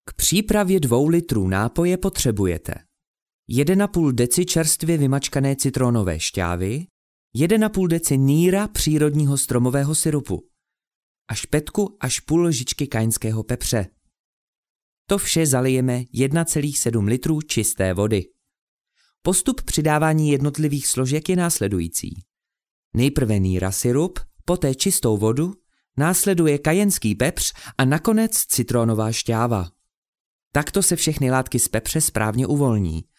K přípravě 2 litrů nápoje potřebujete 1,5 deci čerstvě vymačkané citronové šťávy, 1,5 deci nýra přírodního stromového syrupu a špetku až půl lžičky kaňského pepře. To vše zalijeme 1,7 litrů čisté vody. Postup přidávání jednotlivých složek je následující. Nejprve nýra syrup, poté čistou vodu, následuje kajenský pepř a nakonec citronová šťáva. Takto se všechny látky z pepře správně uvolní.